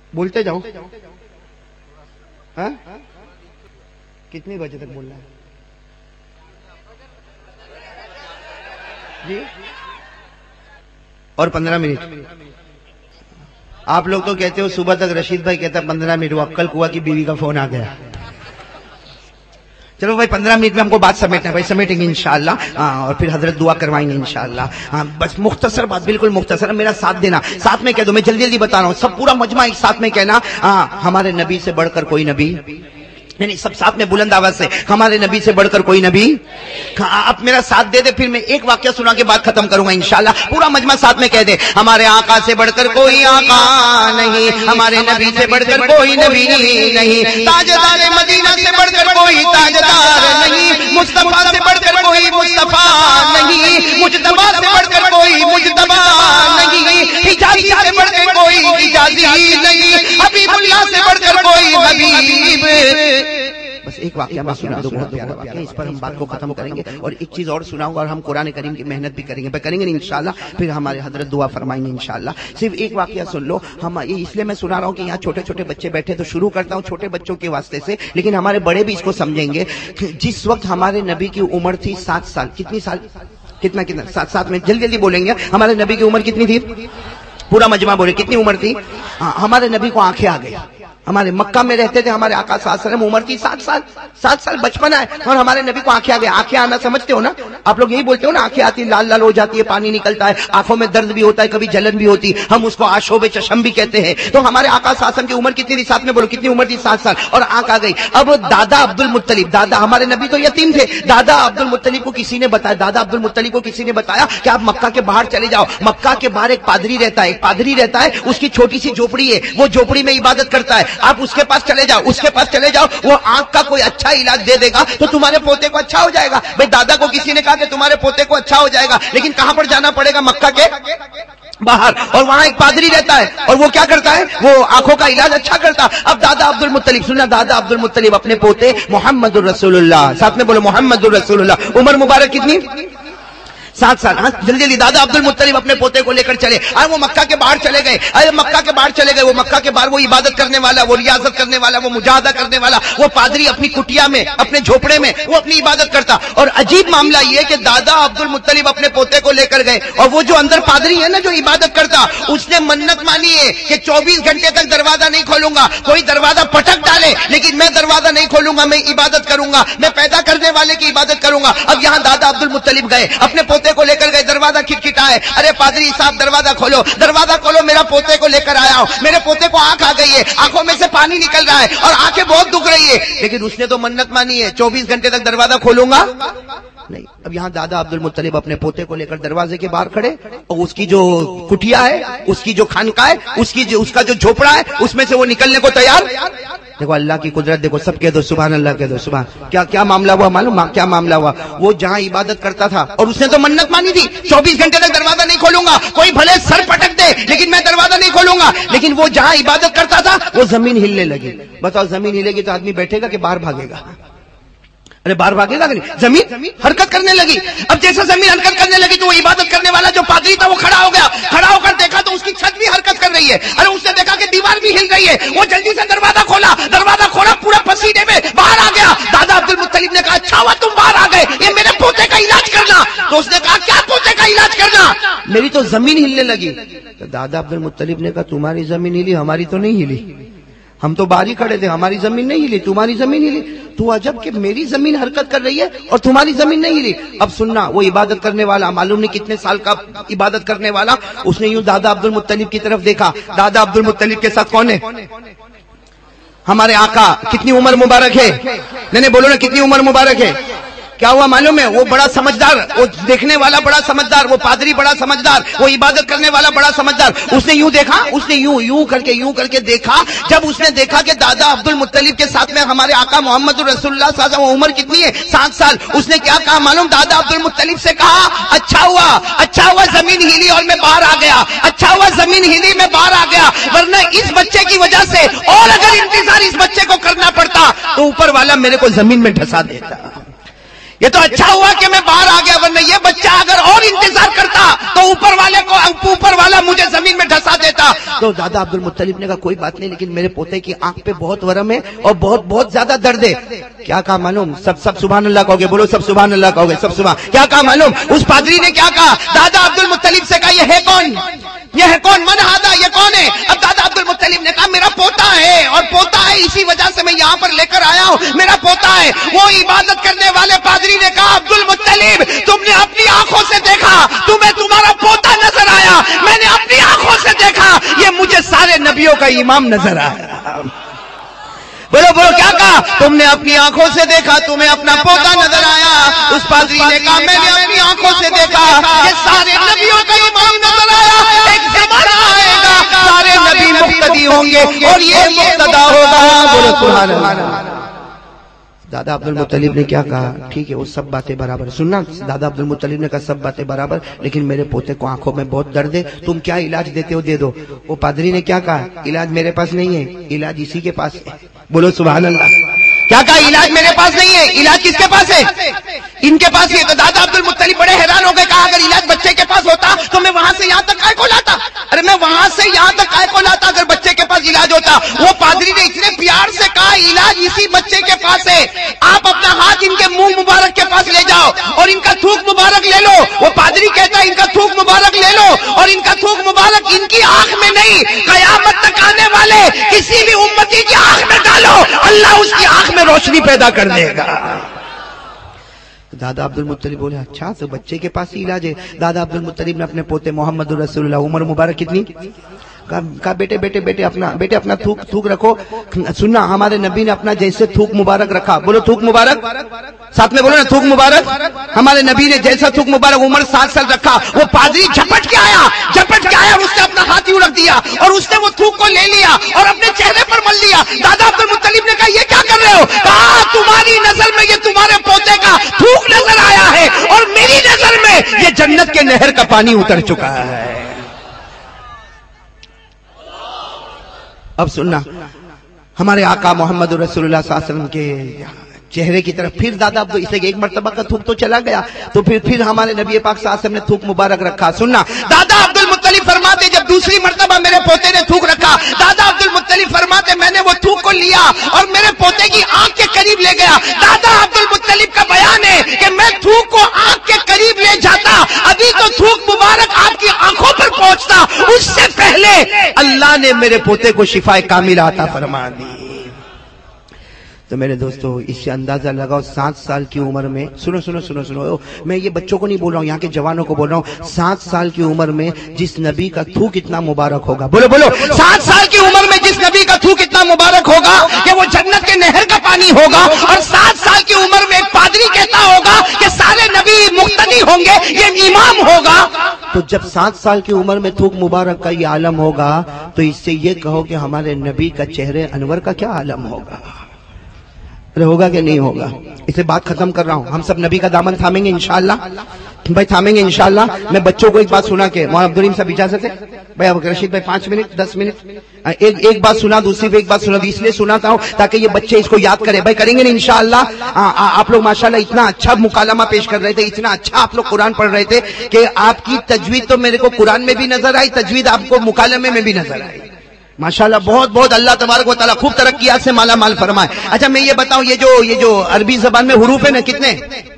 بولتے جاؤ. ہاں کتنے بجے تک بولنا ہے جی؟ اور 15 منٹ. آپ لوگ تو کہتے ہو صبح تک، رشید بھائی کہتا 15 منٹ، وہ عقل کوا کی بیوی کا فون آ گیا. چلو بھائی 15 منٹ میں ہم کو بات سمیٹنا ہے بھائی، سمیٹیں گے انشاءاللہ. اور پھر حضرت دعا کروائیں گے انشاءاللہ. بس مختصر بات، بالکل مختصر، میرا ساتھ دینا. ساتھ میں کہہ دو، میں جلدی جلدی بتا رہا ہوں، سب پورا مجمع ایک ساتھ میں کہنا. ہمارے نبی سے بڑھ کر کوئی نبی نہیں. سب ساتھ میں بلند آواز سے، ہمارے نبی سے بڑھ کر کوئی نبی. اب میرا ساتھ دے دے، پھر میں ایک واقعہ سنا کے بعد ختم کروں گا انشاءاللہ. پورا مجمع ساتھ میں کہہ دے، ہمارے آقا سے بڑھ کر کوئی آقا نہیں، ہمارے نبی سے بڑھ کر کوئی نبی نہیں، تاجدار مدینہ سے بڑھ کر کوئی تاجدار نہیں، مصطفیٰ سے بڑھ کر کوئی مصطفیٰ نہیں، مجتبیٰ سے بڑھ کر کوئی مجتبیٰ نہیں، حجازی سے بڑھ کر کوئی حجازی نہیں، حبیب اللہ سے بڑھ کر کوئی حبیب. بس ایک واقعہ میں سنا دو، بہت پیارا واقعہ، اس پر ہم بات کو ختم کریں گے. اور ایک چیز اور سناؤں گا، اور ہم قرآن کریم کی محنت بھی کریں گے انشاءاللہ. پھر ہمارے حضرت دعا فرمائیں گے انشاءاللہ. صرف ایک واقعہ سن لو. ہم اس لیے میں سنا رہا ہوں کہ یہاں چھوٹے چھوٹے بچے بیٹھے، تو شروع کرتا ہوں چھوٹے بچوں کے واسطے سے، لیکن ہمارے بڑے بھی اس کو سمجھیں گے. جس وقت ہمارے نبی کی عمر تھی 7 سال، کتنی سال؟ کتنا 7 میں جلدی جلدی بولیں گے. ہمارے نبی کی عمر کتنی تھی؟ پورا مجمع بولے کتنی عمر تھی؟ ہمارے نبی کو آنکھیں آ گئی. ہمارے مکہ میں رہتے تھے ہمارے آقا صلی اللہ علیہ وسلم، عمر تھی 7 سال. 7 سال بچپن ہے، اور ہمارے نبی کو آنکھیں آ گئی. آنکھیں آنا سمجھتے ہو نا آپ لوگ؟ یہی بولتے ہو نا، آنکھیں آتی لال لال ہو جاتی ہے، پانی نکلتا ہے، آنکھوں میں درد بھی ہوتا ہے، کبھی جلن بھی ہوتی، ہم اس کو آشوب چشم بھی کہتے ہیں. تو ہمارے آقا صلی اللہ علیہ وسلم کی عمر کتنی تھی؟ ساتھ میں بولو کتنی عمر تھی؟ 7 سال. اور آنکھ آ گئی. اب دادا عبد المطلب، دادا ہمارے نبی تو یتیم تھے، دادا عبد المطلب کو کسی نے بتایا، دادا عبد المطلب کو کسی نے بتایا کہ آپ مکہ کے باہر چلے جاؤ. مکہ کے باہر ایک پادری رہتا ہے، ایک پادری رہتا ہے، اس کی چھوٹی سی جھوپڑی ہے، وہ جھوپڑی میں عبادت کرتا ہے. آپ اس کے پاس چلے جاؤ، اس کے پاس چلے جاؤ، وہ آنکھ کا کوئی اچھا علاج دے دے گا تو تمہارے پوتے کو اچھا ہو جائے گا. بھئی دادا کو کسی نے کہا کہ تمہارے پوتے کو اچھا ہو جائے گا، لیکن کہاں پر جانا پڑے گا؟ مکہ کے باہر. اور وہاں ایک پادری رہتا ہے، اور وہ کیا کرتا ہے؟ وہ آنکھوں کا علاج اچھا کرتا. اب دادا عبد المطلب، سننا، دادا عبد المطلب اپنے پوتے محمد الرسول اللہ، ساتھ میں بولو محمد الرسول اللہ، عمر مبارک کتنی؟ 7 سال. ہاں جلدی جلدی. دادا عبد المطلب اپنے پوتے کو لے کر چلے. وہ مکہ کے باہر چلے گئے. مکہ کے باہر چلے گئے. وہ مکہ کے باہر وہ عبادت کرنے والا، وہ ریاضت کرنے والا، وہ مجاہدہ کرنے والا، وہ پادری اپنی کٹیا میں، اپنے جھوپڑے میں وہ اپنی عبادت کرتا. اور عجیب معاملہ یہ کہ دادا عبد المطلب اپنے پوتے کو لے کر گئے، اور وہ جو اندر پادری ہے نا جو عبادت کرتا، اس نے منت مانی ہے کہ 24 گھنٹے تک دروازہ نہیں کھولوں گا. کوئی دروازہ پٹک ڈالے لیکن میں دروازہ نہیں کھولوں گا، میں عبادت کروں گا، میں پیدا کرنے والے کی عبادت کروں گا. اب یہاں دادا عبد المطلب گئے، اپنے پوتے کو لے کر گئے، دروازہ کھٹکھٹائے. ارے پادری صاحب دروازہ کھولو، دروازہ کھولو، میرا پوتے کو لے کر آیا ہوں. میرے پوتے کو آنکھ آ گئی ہے، آنکھوں میں سے پانی نکل رہا ہے اور آنکھیں بہت دکھ رہی ہے. لیکن اس نے تو منت مانی ہے 24 گھنٹے تک دروازہ کھولوں گا نہیں. اب یہاں دادا عبد المطلب اپنے پوتے کو لے کر دروازے کے باہر کھڑے، اور اس کی جو کٹیا ہے، اس کی جو خانقاہ ہے، اس کا جو جھوپڑا ہے، اس میں سے وہ نکلنے کو تیار. دیکھو اللہ کی قدرت، دیکھو سب کہہ دو سبحان اللہ، کہہ دو سبحان. کیا معاملہ ہوا معلوم؟ کیا معاملہ ہوا؟ وہ جہاں عبادت کرتا تھا، اور اس نے تو منت مانی تھی 24 گھنٹے تک دروازہ نہیں کھولوں گا، کوئی بھلے سر پٹک دے لیکن میں دروازہ نہیں کھولوں گا. لیکن وہ جہاں عبادت کرتا تھا وہ زمین ہلنے لگی. بتاؤ زمین ہلے گی تو آدمی بیٹھے گا کہ باہر بھاگے گا؟ ارے باہر بھاگے گا نہیں، زمین حرکت کرنے لگی. اب جیسے زمین حرکت کرنے لگی تو وہ عبادت کرنے والا جو پادری تھا وہ کھڑا ہو گیا. کھڑا ہو کر دیکھا تو اس کی چھت بھی حرکت کر رہی ہے. ارے اس نے دیکھا کہ دیوار بھی ہل رہی ہے. وہ جلدی سے دروازہ کھولا، پورا پسینے میں باہر آ گیا. دادا عبد المطلب نے کہا اچھا ہوا تم باہر آ گئے، یہ میرے پوتے کا علاج کرنا. تو اس نے کہا کیا پوتے کا علاج کرنا؟ میری تو زمین ہلنے لگی. تو دادا عبد المطلب نے کہا تمہاری زمین ہلی، ہماری تو نہیں ہلی. ہم تو باہر ہی کھڑے تھے، ہماری زمین نہیں ہلی، تمہاری زمین ہلی. تو عجب کہ میری زمین حرکت کر رہی ہے اور تمہاری زمین نہیں ہلی. اب سننا، وہ عبادت کرنے والا معلوم نہیں کتنے سال کا عبادت کرنے والا، اس نے یوں دادا عبد المطلب کی طرف دیکھا. دادا عبد المطلب کے ساتھ کون ہے؟ ہمارے آقا. کتنی عمر مبارک ہے؟ نہیں بولو نا کتنی عمر مبارک ہے؟ کیا ہوا معلوم ہے؟ وہ بڑا سمجھدار، وہ دیکھنے والا بڑا سمجھدار، وہ پادری بڑا سمجھدار، وہ عبادت کرنے والا بڑا سمجھدار. اس نے یوں دیکھا، اس نے یوں کر کے دیکھا. جب اس نے دیکھا کہ دادا عبد المطلب کے ساتھ میں ہمارے آقا محمد رسول اللہ صلی اللہ علیہ وسلم، عمر کتنی ہے؟ 7 سال. اس نے کیا کہا معلوم؟ دادا عبد المطلب سے کہا اچھا ہوا زمین ہلی اور میں باہر آ گیا. اچھا ہوا زمین ہلی، میں باہر آ گیا، ورنہ اس بچے کی وجہ سے اور اگر انتظار اس بچے کو کرنا پڑتا تو اوپر والا میرے کو زمین میں ڈھسا دیتا. یہ تو اچھا ہوا کہ میں باہر آ گیا، ورنہ یہ بچہ اگر اور انتظار کرتا تو اوپر والا مجھے زمین میں ڈھسا دیتا۔ تو دادا عبد المطلب نے کہا کوئی بات نہیں، لیکن میرے پوتے کی آنکھ پہ بہت ورم ہے اور بہت زیادہ درد ہے۔ کیا کہا معلوم؟ سب سبحان اللہ کہو گے، بولو سب سبحان اللہ کہو گے، سب سبحان۔ کیا کہا معلوم؟ اس پادری نے کیا کہا؟ دادا عبد المطلب سے کہا یہ ہے کون؟ یہ ہے کون؟ من ہادا، یہ کون ہے؟ اب دادا عبد المطلب نے کہا میرا پوتا ہے، اور پوتا ہے اسی وجہ سے میں یہاں پر لے کر آیا ہوں، میرا پوتا ہے۔ وہ عبادت کرنے والے پادری نے کہا عبد المطلب تم نے اپنی آنکھوں سے دیکھا، تمہیں تمہارا پوتا نظر آیا، میں نے اپنی آنکھوں سے دیکھا، یہ مجھے سارے نبیوں کا امام نظر آیا۔ بولو بولو کیا کہا؟ تم نے اپنی آنکھوں سے دیکھا، تمہیں اپنا پوتا نظر آیا۔ اس پادری نے کہا میں نے اپنی آنکھوں سے دیکھا، یہ سارے نبیوں کا امام نظر آیا۔ ایک زمانہ آئے گا سارے نبی مقتدی ہوں گے اور یہ مقتدا ہوگا۔ بولو سبحان اللہ۔ دادا عبد المطلب نے کیا کہا؟ ٹھیک ہے وہ سب باتیں برابر، سننا، دادا عبد المطلب نے کہا سب باتیں برابر، لیکن میرے پوتے کو آنکھوں میں بہت درد ہے، تم کیا علاج دیتے ہو دے دو۔ وہ پادری نے کیا کہا؟ علاج میرے پاس نہیں ہے، علاج اسی کے پاس ہے۔ بولو سبحان اللہ۔ کیا کہا؟ علاج میرے پاس نہیں ہے، علاج کس کے پاس ہے؟ ان کے پاس ہے۔ تو دادا عبد المطلب بڑے حیران ہو گئے، کہا اگر علاج بچے کے پاس ہوتا تو میں وہاں سے یہاں تک کائے کو لاتا؟ ارے میں وہاں سے یہاں تک کائے کو لاتا اگر بچے کے پاس علاج ہوتا؟ وہ پادری نے اتنے پیار سے کہا علاج اسی بچے کے پاس ہے، آپ اپنا ہاتھ ان کے منہ مبارک کے پاس لے جاؤ اور ان کا تھوک مبارک لے لو۔ وہ پادری کہتا ہے ان کا تھوک مبارک لے لو اور ان کا تھوک مبارک ان کی آنکھ میں نہیں، قیامت تک آنے والے کسی بھی امتی کی آنکھ میں ڈالو، اللہ اس کی آنکھ میں روشنی پیدا کر دے گا۔ دادا عبد المطلب بولے اچھا تو بچے کے پاس ہی علاج ہے۔ دادا عبد المطلب نے اپنے پوتے محمد رسول اللہ عمر مبارک کتنی کہا بیٹے اپنا تھوک رکھو۔ سننا، ہمارے نبی نے اپنا جیسے تھوک مبارک رکھا، بولو تھوک مبارک، ساتھ میں بولو نا تھوک مبارک۔ ہمارے نبی نے جیسا تھوک مبارک عمر 7 سال رکھا، وہ پادری جھپٹ کے آیا اور اس نے اپنا ہاتھ یوں رکھ دیا اور اس نے وہ تھوک کو لے لیا اور اپنے چہرے پر مل لیا۔ دادا عبد المطلب نے کہا یہ کیا کر رہے ہو؟ کہا تمہاری نظر میں یہ تمہارے پوتے کا تھوک نظر آیا ہے اور میری نظر میں یہ جنت کے نہر کا پانی اتر چکا ہے۔ اب سننا، ہمارے آقا محمد رسول اللہ صلی اللہ علیہ وسلم کے چہرے کی طرف پھر دادا عبد، اسے ایک مرتبہ کا تھوک تو چلا گیا، تو پھر ہمارے نبی پاک صلی اللہ علیہ وسلم نے تھوک مبارک رکھا۔ سننا، دادا عبد المطلب فرماتے جب دوسری مرتبہ میرے پوتے نے تھوک رکھا، دادا عبد المطلب فرماتے میں نے وہ تھوک کو لیا اور میرے پوتے کی آنکھ کے قریب لے گیا۔ دادا عبد المطلب کا بیان ہے کہ میں تھوک کو آنکھ کے قریب لے جاتا، ابھی تو تھوک مبارک آپ کی آنکھوں پر پہنچتا، اس سے پہلے اللہ نے میرے پوتے کو شفا کاملہ عطا فرما دی۔ تو میرے دوستو اس سے اندازہ لگاؤ 7 سال کی عمر میں، سنو، میں یہ بچوں کو نہیں بول رہا ہوں، یہاں کے جوانوں کو بول رہا ہوں، 7 سال کی عمر میں جس نبی کا تھوک اتنا مبارک ہوگا، بولو 7 سال کی عمر میں جس نبی کا تھوک اتنا مبارک ہوگا کہ وہ جنت کے نہر کا پانی ہوگا، اور 7 سال کی عمر میں ایک پادری کہتا ہوگا کہ سارے نبی مقتدی ہوں گے، یہ امام ہوگا۔ تو جب 7 سال کی عمر میں تھوک مبارک کا یہ عالم ہوگا تو اس سے یہ کہو کہ ہمارے نبی کا چہرے انور کا کیا عالم ہوگا؟ ہوگا کہ نہیں ہوگا؟ اسے بات ختم کر رہا ہوں، ہم سب نبی کا دامن تھامیں گے انشاءاللہ، بھائی تھامیں گے انشاءاللہ۔ میں بچوں کو ایک بات سنا کے، مولانا عبدالرحیم صاحب اجازت ہے؟ بھائی رشید بھائی 5 منٹ 10 منٹ ایک بات سنا، دوسری پہ ایک بات سنا، اس لیے سناتا ہوں تاکہ یہ بچے اس کو یاد کریں۔ بھائی کریں گے نا انشاءاللہ؟ آپ لوگ ماشاءاللہ اتنا اچھا مکالمہ پیش کر رہے تھے، اتنا اچھا آپ لوگ قرآن پڑھ رہے تھے کہ آپ کی تجوید تو میرے کو قرآن میں بھی نظر آئی، تجوید آپ کو مکالمے میں بھی نظر آئی ماشاءاللہ۔ بہت اللہ تبارک و تعالیٰ خوب ترقیات سے مالا مال فرمائے۔ اچھا میں یہ بتاؤں، یہ جو عربی زبان میں حروف ہے نا کتنے؟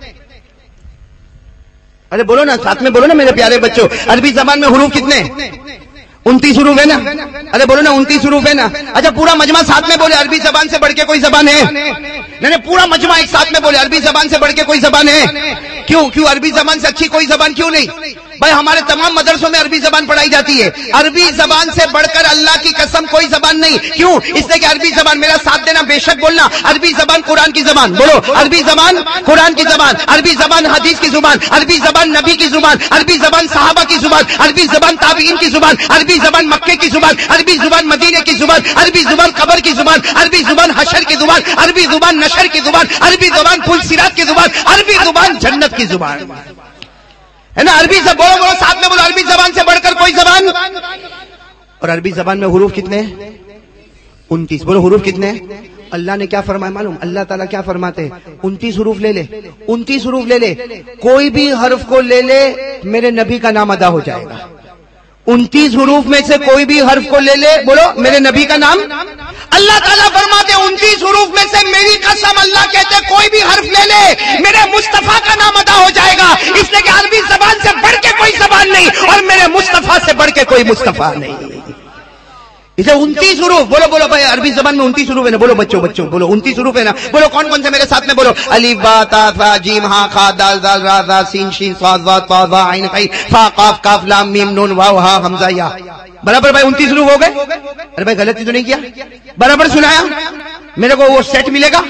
ارے بولو نا، ساتھ میں بولو نا میرے پیارے بچوں، عربی زبان میں حروف کتنے؟ 29 حروف ہے نا؟ ارے بولو نا 29 حروف ہے نا؟ اچھا پورا مجمع ساتھ میں بولے عربی زبان سے بڑھ کے کوئی زبان ہے؟ نہیں پورا مجمع ایک ساتھ میں بولے عربی زبان سے بڑھ کے کوئی زبان ہے؟ کیوں عربی زبان سے اچھی کوئی زبان کیوں نہیں؟ بھائی ہمارے تمام مدرسوں میں عربی زبان پڑھائی جاتی ہے، عربی زبان سے بڑھ کر اللہ کی قسم کوئی زبان نہیں۔ کیوں؟ اس لیے کہ عربی زبان، میرا ساتھ دینا بے شک بولنا، عربی زبان قرآن کی زبان، بولو عربی زبان قرآن کی زبان، عربی زبان حدیث کی زبان، عربی زبان نبی کی زبان، عربی زبان صحابہ کی زبان، عربی زبان تابعین کی زبان، عربی زبان مکے کی زبان، عربی زبان مدینے کی زبان، عربی زبان قبر کی زبان، عربی زبان حشر کی زبان، عربی زبان نشر کی زبان، عربی زبان پل صراط کی زبان، عربی زبان جنت کی زبان ہے نا۔ عربی سے بولو ساتھ میں بولو، عربی زبان سے بڑھ کر کوئی زبان۔ اور عربی زبان میں حروف کتنے؟ 29۔ بولو حروف کتنے؟ اللہ نے کیا فرمایا معلوم؟ اللہ تعالیٰ کیا فرماتے ہیں؟ 29 حروف لے لے، 29 حروف لے لے، کوئی بھی حرف کو لے لے میرے نبی کا نام ادا ہو جائے گا. 29 حروف میں سے کوئی بھی حرف کو لے لے، بولو میرے نبی کا نام. اللہ تعالیٰ فرماتے 29 حروف میں سے میری قسم اللہ کہتے کوئی بھی حرف لے لے میرے مصطفیٰ کا نام ادا ہو جائے گا. اس لیے کہ عربی زبان سے بڑھ کے کوئی زبان نہیں اور میرے مصطفیٰ سے بڑھ کے کوئی مصطفیٰ نہیں. اسے 29 حروف، بولو بولو بھائی عربی زبان میں 29 حروف ہے نا، بولو بچوں بولو 29 حروف ہے نا. بولو کون کون سے میرے ساتھ میں بولو. الف با تا ثا جیم ہا خا دال دال را زا سین شین صاد ضاد طا ظا عین قاف فا قاف کاف لام میم نون واو ہا حمزہ یا. برابر بھائی 29 حروف ہو گئے؟ ارے بھائی غلطی تو نہیں کیا؟ برابر سنایا؟ میرے کو وہ سیٹ ملے گا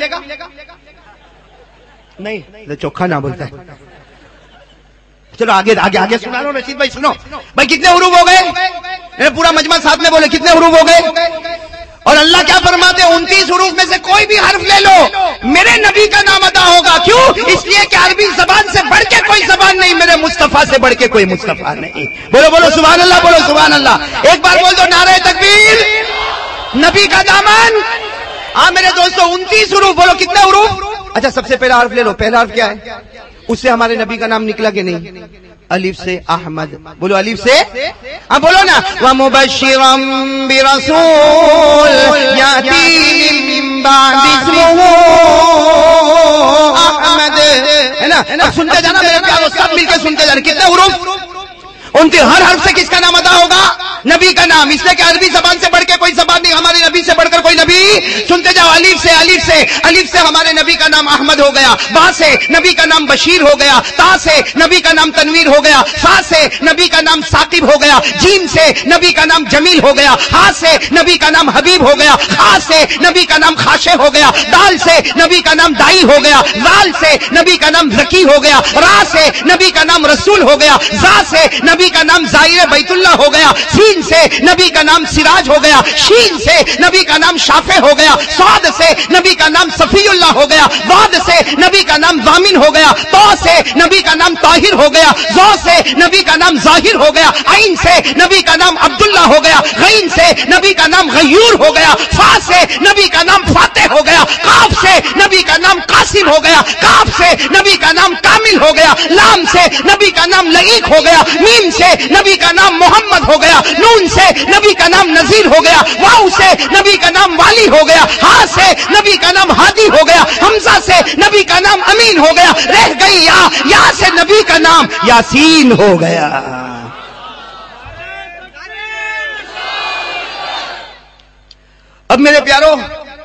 نہیں؟ چوکھا نہ بولتا ہے. چلو آگے آگے آگے سنا لو رشید بھائی. سنو بھائی کتنے حروف ہو گئے؟ پورا مجمع ساتھ میں بولے کتنے حروف ہو گئے؟ اور اللہ کیا فرماتے 29 حروف میں سے کوئی بھی حرف لے لو میرے نبی کا نام ادا ہوگا. کیوں؟ اس لیے کہ عربی زبان سے بڑھ کے کوئی زبان نہیں، میرے مصطفیٰ سے بڑھ کے کوئی مصطفیٰ نہیں. بولو بولو سبحان اللہ، بولو سبحان اللہ. ایک بار بول دو نعرہ تکبیر. نبی کا دامن. ہاں میرے دوستو 29 حروف. بولو کتنے حروف؟ اچھا سب سے پہلا حرف لے لو. پہلا حرف کیا ہے؟ اس سے ہمارے نبی کا نام نکلا کہ نہیں؟ الف سے احمد. بولو الف سے. ہاں بولو نا. وَمُبَشِّرًا بِرَسُولٍ يَأْتِي مِن بَعْدِ اسْمُهُ احمد. ہے نا؟ سنتے جانا میرے پیارو، سب مل کے سنتے جانا. کتنے حروف؟ ان کے ہر حرف سے کس کا نام ادا ہوگا؟ نبی کا نام. اس لیے کہ عربی زبان سے بڑھ کے کوئی زبان نہیں، ہمارے نبی سے بڑھ کر کوئی نبی. سنتے جاؤ. الف سے الف سے الف سے ہمارے نبی کا نام احمد ہو گیا. با سے نبی کا نام بشیر ہو گیا. تا سے نبی کا نام تنویر ہو گیا. سا سے نبی کا نام ثاقب ہو گیا. جیم سے نبی کا نام جمیل ہو گیا. ہا سے نبی کا نام حبیب ہو گیا. خا سے نبی کا نام خاشع ہو گیا. دال سے نبی کا نام دائی ہو گیا. زال سے نبی کا نام زکی ہو گیا. را سے نبی کا نام رسول ہو گیا. زا سے نبی کا نام زائر بیت اللہ ہو گیا. سین سے نبی کا نام سراج ہو گیا. شین سے نبی کا نام شافع ہو گیا. صاد سے نبی کا نام صفی اللہ ہو گیا. واد سے نبی کا نام ضامن ہو گیا. تو سے نبی کا نام طاہر ہو گیا. زو سے نبی کا نام ظاہر ہو گیا. عین سے نبی کا نام عبداللہ ہو گیا. غین سے نبی کا نام غیور ہو گیا. فا سے نبی کا نام فاتح ہو گیا. قاف سے نبی کا نام قاسم ہو گیا. کاف سے نبی کا نام کامل ہو گیا. لام سے نبی کا نام لئیق ہو گیا. میم سے نبی کا نام محمد ہو گیا. نون سے نبی کا نام نذیر ہو گیا. واو سے نبی کا نام والی ہو گیا. ہا سے نبی کا نام ہادی ہو گیا. حمزہ سے نبی کا نام امین ہو گیا. رہ گئی یا سے نبی کا نام یاسین ہو گیا. اب میرے پیارو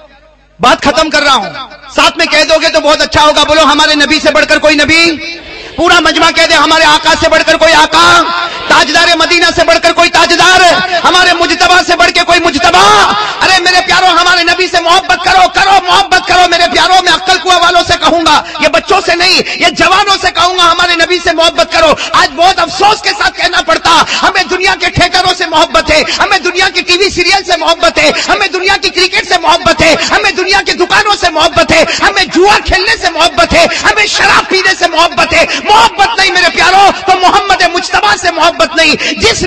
بات ختم کر رہا ہوں. ساتھ میں کہہ دو گے تو بہت اچھا ہوگا. بولو ہمارے نبی سے بڑھ کر کوئی نبی. پورا مجمع کہہ دے ہمارے آقا سے بڑھ کر کوئی آقا. تاجدار مدینہ سے بڑھ کر کوئی تاجدار. ہمارے مجتبی سے بڑھ کے کوئی مجتبی. ارے میرے پیارو ہمارے نبی سے محبت کرو کرو محبت کرو. میرے پیارو میں عقل کنواں والوں سے کہوں گا، یہ بچوں سے نہیں، یہ جوانوں سے کہوں گا، ہمارے نبی سے محبت کرو. آج بہت افسوس کے ساتھ کہنا پڑتا ہمیں دنیا کے ٹھیکروں سے محبت ہے، ہمیں دنیا کی ٹی وی سیریل سے محبت ہے، ہمیں دنیا کی کرکٹ سے محبت ہے، ہمیں دنیا کی دکانوں سے محبت ہے، ہمیں جوا کھیلنے سے محبت ہے، ہمیں شراب پینے سے محبت ہے. محبت نہیں میرے پیارو تو محمد مجتبی سے محبت نہیں. جس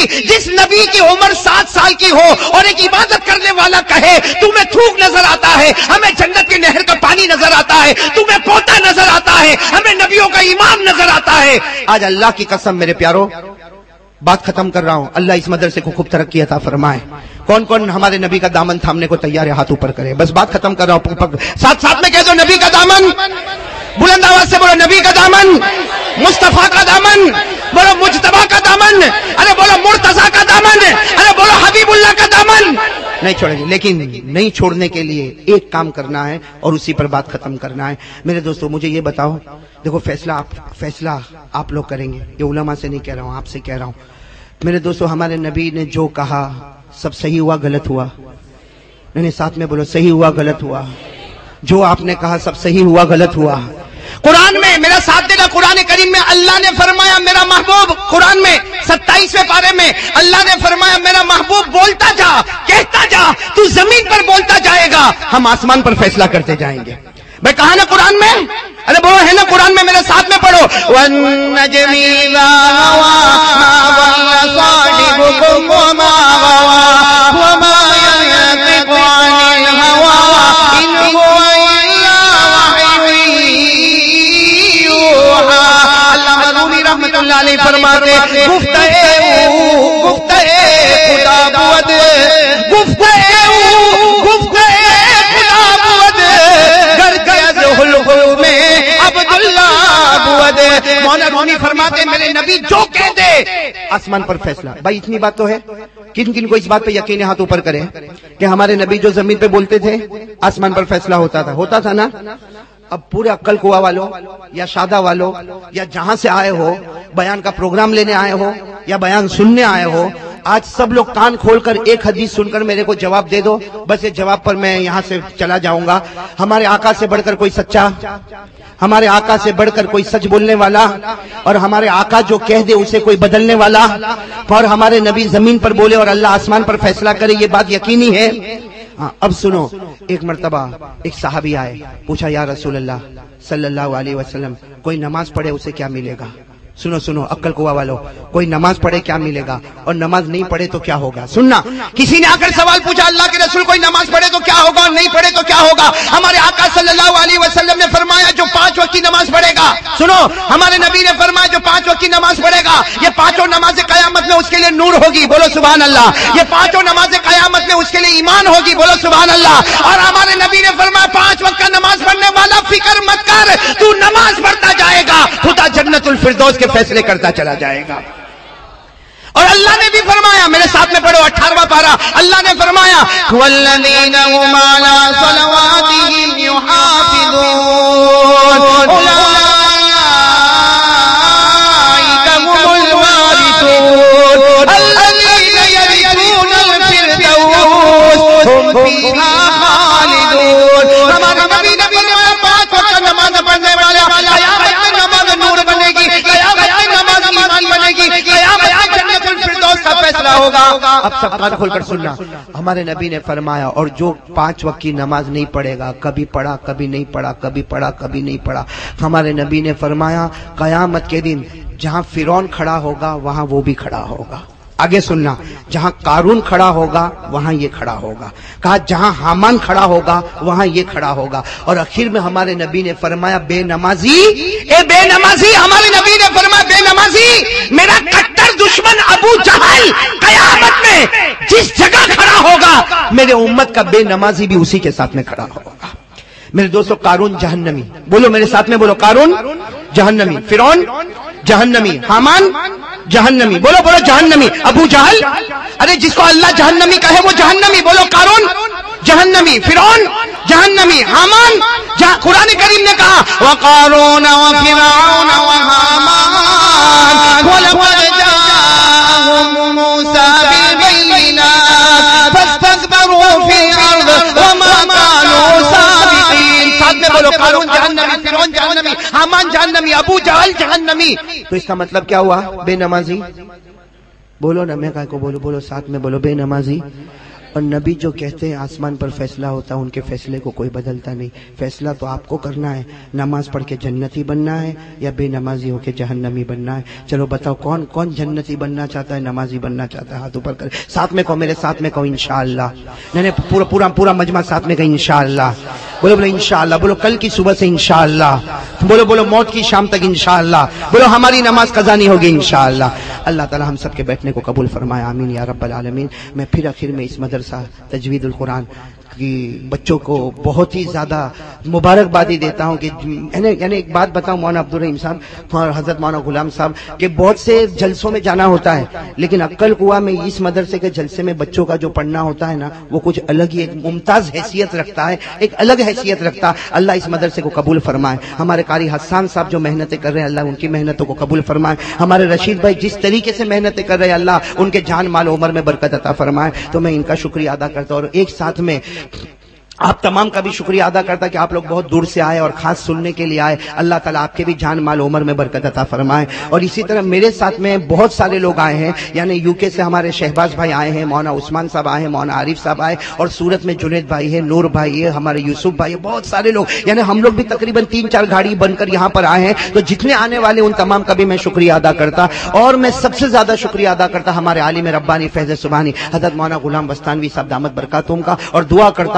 نبی کی عمر 7 سال کی ہو اور ایک عبادت کرنے والا کہے تمہیں تھوک نظر آتا ہے، ہمیں جنت کی نہر کا پانی نظر آتا ہے، تمہیں پوتا نظر آتا ہے، ہمیں نبیوں کا امام نظر آتا ہے. آج اللہ کی قسم میرے پیارو بات ختم کر رہا ہوں. اللہ اس مدرسے کو خوب ترقی عطا فرمائے. کون کون ہمارے نبی کا دامن تھامنے کو تیار ہے؟ ہاتھ اوپر کرے. بس بات ختم کر رہا ہوں. ساتھ میں کہہ دو نبی کا دامن. بلند آواز سے بولو نبی کا دامن، مصطفیٰ کا دامن، بولو مجتبی کا دامن، ارے بولو مرتضیٰ کا دامن، ارے بولو حبیب اللہ کا دامن. نہیں چھوڑیں گے، لیکن نہیں چھوڑنے کے لیے ایک کام کرنا ہے اور اسی پر بات ختم کرنا ہے. میرے دوستو مجھے یہ بتاؤ، دیکھو فیصلہ آپ لوگ کریں گے. یہ علماء سے نہیں کہہ رہا ہوں، آپ سے کہہ رہا ہوں. میرے دوستو ہمارے نبی نے جو کہا سب صحیح ہوا غلط ہوا؟ نہیں ساتھ میں بولو صحیح ہوا غلط ہوا. جو آپ نے کہا سب صحیح ہوا غلط ہوا. قرآن میں میرا ساتھ دینا، قرآن کریم میں اللہ نے فرمایا میرا محبوب، قرآن میں 27ویں پارے میں اللہ نے فرمایا میرا محبوب بولتا جا، کہتا جا، تو زمین پر بولتا جائے گا، ہم آسمان پر فیصلہ کرتے جائیں گے. بھائی کہا نا قرآن میں؟ ارے بولو ہے نا قرآن میں؟ میرے ساتھ میں پڑھو. وَالنَّجْمِ إِذَا هَوَىٰ مَا ضَلَّ صَاحِبُكُمْ وَمَا غَوَىٰ وَمَا يَنطِقُ عَنِ الْهَوَىٰ إِنْ فرماتے گفتگو خدا بود گفتگو خدا بود گر کے از حلقوں میں عبداللہ بود. مولانا رومی فرماتے میرے نبی جو کہہ دے آسمان پر فیصلہ. بھائی اتنی بات تو ہے, کن کن کو اس بات پہ یقین ہے ہاتھ اوپر کرے کہ ہمارے نبی جو زمین پہ بولتے تھے آسمان پر فیصلہ ہوتا تھا نا. اب پورے عقل قوا والوں یا شادہ والوں یا جہاں سے آئے ہو, بیان کا پروگرام لینے آئے ہو یا بیان سننے آئے ہو, آج سب لوگ کان کھول کر ایک حدیث سن کر میرے کو جواب دے دو, بس یہ جواب پر میں یہاں سے چلا جاؤں گا. ہمارے آقا سے بڑھ کر کوئی سچا, ہمارے آقا سے بڑھ کر کوئی سچ بولنے والا, اور ہمارے آقا جو کہہ دے اسے کوئی بدلنے والا, اور ہمارے نبی زمین پر بولے اور اللہ آسمان پر فیصلہ کرے, یہ بات یقینی ہے. اب سنو, ایک مرتبہ ایک صحابی آئے, پوچھا یا رسول اللہ صلی اللہ علیہ وسلم کوئی نماز پڑھے اسے کیا ملے گا؟ سنو عقل قوا والو, کوئی نماز پڑھے کیا ملے گا اور نماز نہیں پڑھے تو کیا ہوگا؟ سننا, کسی نے آ کر سوال پوچھا اللہ کے رسول کوئی نماز پڑھے تو کیا ہوگا اور نہیں پڑھے تو کیا ہوگا؟ ہمارے آقا صلی اللہ علیہ وسلم نے فرمایا جو 5 وقت کی نماز پڑھے گا. سنو, ہمارے نبی نے فرمایا جو 5 وقت کی نماز پڑھے گا یہ پانچوں نمازیں قیامت میں اس کے لیے نور ہوگی, بولو سبحان اللہ. یہ پانچوں نمازیں قیامت میں اس کے لیے ایمان ہوگی, بولو سبحان اللہ. اور ہمارے نبی نے فرمایا 5 وقت کا نماز پڑھنے والا فکر مت کر, تو نماز پڑھتا جائے گا, خدا جنت الفردوس کے فیصلے کرتا چلا جائے گا. اور اللہ نے بھی فرمایا, میرے ساتھ میں پڑھو 18واں پارہ, اللہ نے فرمایا والذین هم علی صلواتهم یحافظون اولئک هم الوارثون الذین یرثون الفردوس هم فیہا خالدون. ہمارے نبی نے 5 وقت نماز پڑھنے والا قیامت میں نماز نور بنے گی, قیامت میں نماز ایمان بنے گی, قیامت میں جنت الفردوس کا فیصلہ ہوگا. اب سب کان کھول کر سننا, ہمارے نبی نے فرمایا اور جو 5 وقت کی نماز نہیں پڑھے گا, کبھی پڑھا کبھی نہیں پڑھا, کبھی پڑھا کبھی نہیں پڑھا, ہمارے نبی نے فرمایا قیامت کے دن جہاں فرعون کھڑا ہوگا وہاں وہ بھی کھڑا ہوگا. آگے سننا, جہاں قارون کھڑا ہوگا وہاں یہ کھڑا ہوگا. کہا جہاں حامان کھڑا ہوگا وہاں یہ کھڑا ہوگا. اور آخر میں ہمارے نبی نے فرمایا بے نمازی, اے بے نمازی, ہمارے نبی نے فرمایا بے نمازی, میرا کٹر دشمن ابو جہل قیامت میں جس جگہ کھڑا ہوگا میرے امت کا بے نمازی بھی اسی کے ساتھ میں کھڑا ہوگا. میرے دوستو, قارون جہنمی, بولو میرے ساتھ میں بولو, قارون جہنمی, فرعون جہنمی, حامان جہنمی, بولو بولو جہنمی, ابو جہل, ارے جس کو اللہ جہنمی کہے وہ جہنمی, بولو قارون جہنمی, فرعون جہنمی, حامان قرآن کریم نے کہا وقارون وفرعون وحامان ولقد جاءهم موسى بالبينات فاستكبروا في الارض وما كانوا سابقين. ساتھ میں بولو قارون جہنمی, فرعون جہنمی, حامان جہنمی, ابو جہل جہنمی. تو اس کا مطلب کیا ہوا؟ بے نمازی, بولو نا, میں کہا کو بولو, بولو ساتھ میں بولو, بے نمازی. اور نبی جو کہتے ہیں آسمان پر فیصلہ ہوتا ہے, ان کے فیصلے کو کوئی بدلتا نہیں. فیصلہ تو آپ کو کرنا ہے, نماز پڑھ کے جنتی بننا ہے یا بے نمازی ہو کے جہنمی بننا ہے. چلو بتاؤ کون کون جنتی بننا چاہتا ہے, نمازی بننا چاہتا ہے؟ ہاتھ اوپر کرے, ساتھ میں کہو, میرے ساتھ میں کہو انشاءاللہ. نہیں پورا مجمع ساتھ میں کہیں انشاءاللہ. بولو بولو انشاءاللہ, بولو کل کی صبح سے انشاءاللہ, بولو بولو موت کی شام تک انشاءاللہ, بولو ہماری نماز قضا نہیں ہوگی انشاءاللہ. اللہ تعالی ہم سب کے بیٹھنے کو قبول فرمائے, آمین یا رب العالمین. میں پھر آخر میں اس مدرسہ تجوید القرآن کی بچوں کو بہت ہی زیادہ مبارکبادی دیتا ہوں کہ یعنی ایک بات بتاؤں مولانا عبدالرحیم صاحب اور حضرت مولانا غلام صاحب کہ بہت سے جلسوں میں جانا ہوتا ہے, لیکن عقل قوا میں اس مدرسے کے جلسے میں بچوں کا جو پڑھنا ہوتا ہے نا وہ کچھ الگ ہی ایک ممتاز حیثیت رکھتا ہے, ایک الگ حیثیت رکھتا ہے. اللہ اس مدرسے کو قبول فرمائے. ہمارے قاری حسان صاحب جو محنتیں کر رہے ہیں اللہ ان کی محنتوں کو قبول فرمائے. ہمارے رشید بھائی جس طریقے سے محنتیں کر رہے ہیں اللہ ان کے جان مال عمر میں برکت عطا فرمائے. تو میں ان کا شکریہ ادا کرتا ہوں, اور ایک ساتھ میں آپ تمام کا بھی شکریہ ادا کرتا کہ آپ لوگ بہت دور سے آئے اور خاص سننے کے لیے آئے. اللہ تعالیٰ آپ کے بھی جان مال عمر میں برکت عطا فرمائے. اور اسی طرح میرے ساتھ میں بہت سارے لوگ آئے ہیں, یعنی یو کے سے ہمارے شہباز بھائی آئے ہیں, مولانا عثمان صاحب آئے ہیں, مولانا عارف صاحب آئے, اور سورت میں جنید بھائی ہے, نور بھائی ہے, ہمارے یوسف بھائی ہے, بہت سارے لوگ, یعنی ہم لوگ بھی تقریباً 3-4 گاڑی بن کر یہاں پر آئے ہیں. تو جتنے آنے والے ان تمام کا بھی میں شکریہ ادا کرتا, اور میں سب سے زیادہ شکریہ ادا کرتا ہمارے عالم ربانی فیض سبحانی حضرت مولانا غلام بستانوی صاحب دامت برکاتہم کا, اور دعا کرتا ہوں کہ اللہ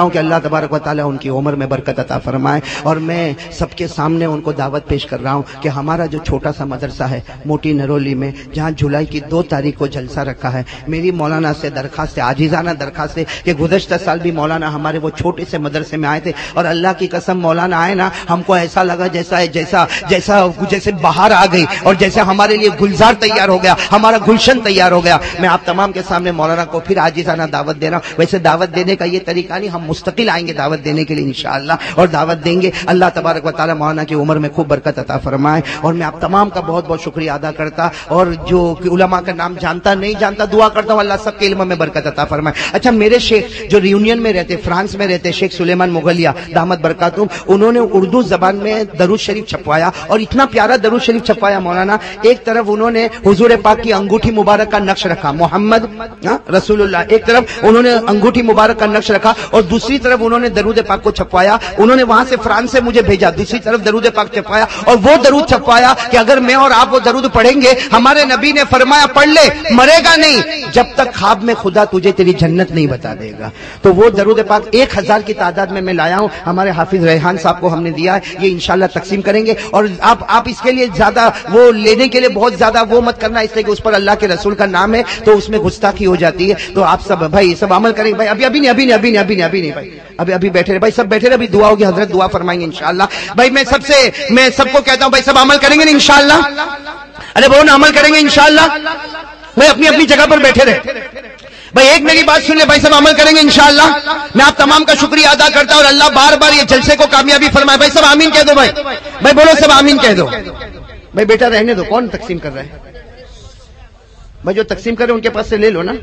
تبارک و تعالیٰ ان کی عمر میں برکت عطا فرمائے. اور میں سب کے سامنے ان کو دعوت پیش کر رہا ہوں کہ ہمارا جو چھوٹا سا مدرسہ ہے موٹی نرولی میں، جہاں جولائی کی 2 تاریخ کو جلسہ رکھا ہے، میری مولانا سے درخواست ہے، عاجزانہ درخواست ہے کہ گزشتہ سال بھی مولانا ہمارے وہ چھوٹے سے مدرسے میں آئے تھے، اور اللہ کی قسم مولانا آئے نا، ہم کو ایسا لگا جیسے باہر آ گئی، اور جیسے ہمارے لیے گلزار تیار ہو گیا، ہمارا گلشن تیار ہو گیا. میں آپ تمام کے سامنے مولانا کو پھر عاجزانہ دعوت دے رہا ہوں. ویسے دعوت دینے کا یہ طریقہ نہیں، ہم مستقل آئیں گے دعوت دینے کے لیے انشاءاللہ، اور دعوت دیں گے. اللہ تبارک و تعالیٰ مولانا کی عمر میں خوب برکت عطا فرمائے. اور میں آپ تمام کا بہت بہت شکریہ ادا کرتا، اور جو علماء کا نام جانتا نہیں جانتا دعا کرتا ہوں اللہ سب کے علم میں برکت عطا فرمائے. اچھا، میرے شیخ جو ریونین میں رہتے، فرانس میں رہتے، شیخ سلیمان مغلیہ دامت برکاتہم، انہوں نے اردو زبان میں درود شریف چھپوایا، اور اتنا پیارا درود شریف چھپوایا مولانا. ایک طرف انہوں نے حضور پاک کی انگوٹھی مبارک کا نقش رکھا، محمد رسول اللہ، ایک طرف انہوں نے انگوٹھی مبارک کا نقش رکھا، اور دوسری طرف انہوں نے درود پاک کو چھپوایا. انہوں نے وہاں سے فرانس سے مجھے بھیجا، دوسری طرف درود پاک چھپوایا، اور وہ درود چھپوایا کہ اگر میں اور آپ وہ درود پڑھیں گے، ہمارے نبی نے فرمایا پڑھ لے، مرے گا نہیں جب تک خواب میں خدا تجھے تیری جنت نہیں بتا دے گا. تو وہ درود پاک 1000 کی تعداد میں لایا ہوں، ہمارے حافظ ریحان صاحب کو ہم نے دیا ہے، یہ انشاءاللہ تقسیم کریں گے. اور آپ اس کے لیے زیادہ وہ لینے کے لیے بہت زیادہ وہ مت کرنا، اس لیے کہ اس پر اللہ کے رسول کا نام ہے تو اس میں گستاخی ہو جاتی ہے. تو آپ سب بھائی سب عمل کریں بھائی. ابھی نہیں بھائی، ابھی بیٹھے رہے بھائی، سب بیٹھے رہے. ابھی دعا ہوگی، حضرت دعا فرمائیں گے انشاءاللہ. بھائی میں سب کو کہتا ہوں بھائی سب عمل کریں گے انشاءاللہ. ارے بہن عمل کریں گے انشاءاللہ. بھائی اپنی اپنی جگہ پر بیٹھے رہے. بھائی ایک میری بات سن لے بھائی، سب عمل کریں گے انشاءاللہ. میں آپ تمام کا شکریہ ادا کرتا ہوں، اور اللہ بار بار یہ جلسے کو کامیابی فرمائے. بھائی سب آمین کہہ دو. بھائی بولو سب آمین کہہ دو. بھائی بیٹا رہنے دو، کون تقسیم کر رہا ہے؟ بھائی جو تقسیم کر رہے ہیں ان کے پاس سے لے لو نا،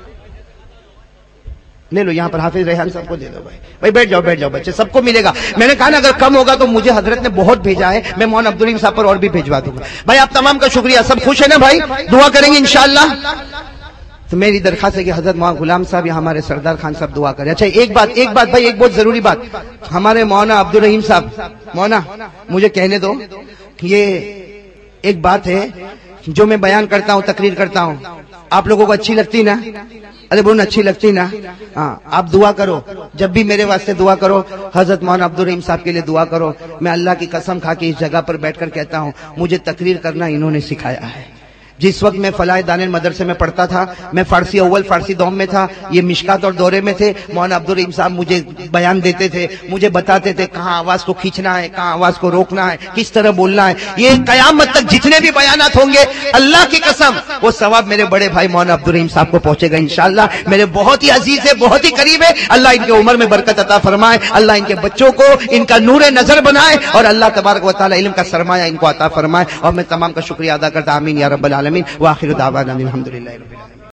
لے لو. یہاں پر حافظ ریحان صاحب کو دے دو. بھائی بیٹھ جاؤ بچے، سب کو ملے گا. میں نے کہا نا اگر کم ہوگا تو مجھے حضرت نے بہت بھیجا ہے، میں مولانا عبدالرحیم صاحب پر اور بھی بھیجوا دوں گا. بھائی آپ تمام کا شکریہ. سب خوش ہیں نا بھائی؟ دعا کریں گے انشاءاللہ. تو میری درخواست ہے کہ حضرت مولانا غلام صاحب یا ہمارے سردار خان صاحب دعا کریں. اچھا ایک بات بھائی، ایک بہت ضروری بات، ہمارے مولانا عبدالرحیم صاحب، مولانا مجھے کہنے دو، یہ ایک بات ہے جو میں بیان کرتا ہوں، تقریر کرتا ہوں، آپ لوگوں کو اچھی لگتی نا؟ ارے بولو اچھی لگتی نا؟ ہاں آپ دعا کرو، جب بھی میرے واسطے دعا کرو، حضرت مولانا عبدالرحیم صاحب کے لیے دعا کرو. میں اللہ کی قسم کھا کے اس جگہ پر بیٹھ کر کہتا ہوں، مجھے تقریر کرنا انہوں نے سکھایا ہے. جس وقت میں فلاح دانل مدرسے میں پڑھتا تھا، میں فارسی اول فارسی دوم میں تھا، یہ مشکات اور دورے میں تھے. مولانا عبدالرحیم صاحب مجھے بیان دیتے تھے، مجھے بتاتے تھے کہاں آواز کو کھینچنا ہے، کہاں آواز کو روکنا ہے، کس طرح بولنا ہے. یہ قیامت تک جتنے بھی بیانات ہوں گے اللہ کی قسم وہ ثواب میرے بڑے بھائی مولانا عبدالرحیم صاحب کو پہنچے گا انشاءاللہ. میرے بہت ہی عزیز ہے، بہت ہی قریب ہے. اللہ ان کے عمر میں برکت عطا فرمائے، اللہ ان کے بچوں کو ان کا نور نظر بنائے، اور اللہ تبارک و تعالی علم کا سرمایہ ان کو عطا فرمائے. اور میں تمام کا شکریہ ادا کرتا. آمین یا رب العالمین. وآخر دعوانا الحمدللہ رب العالمین.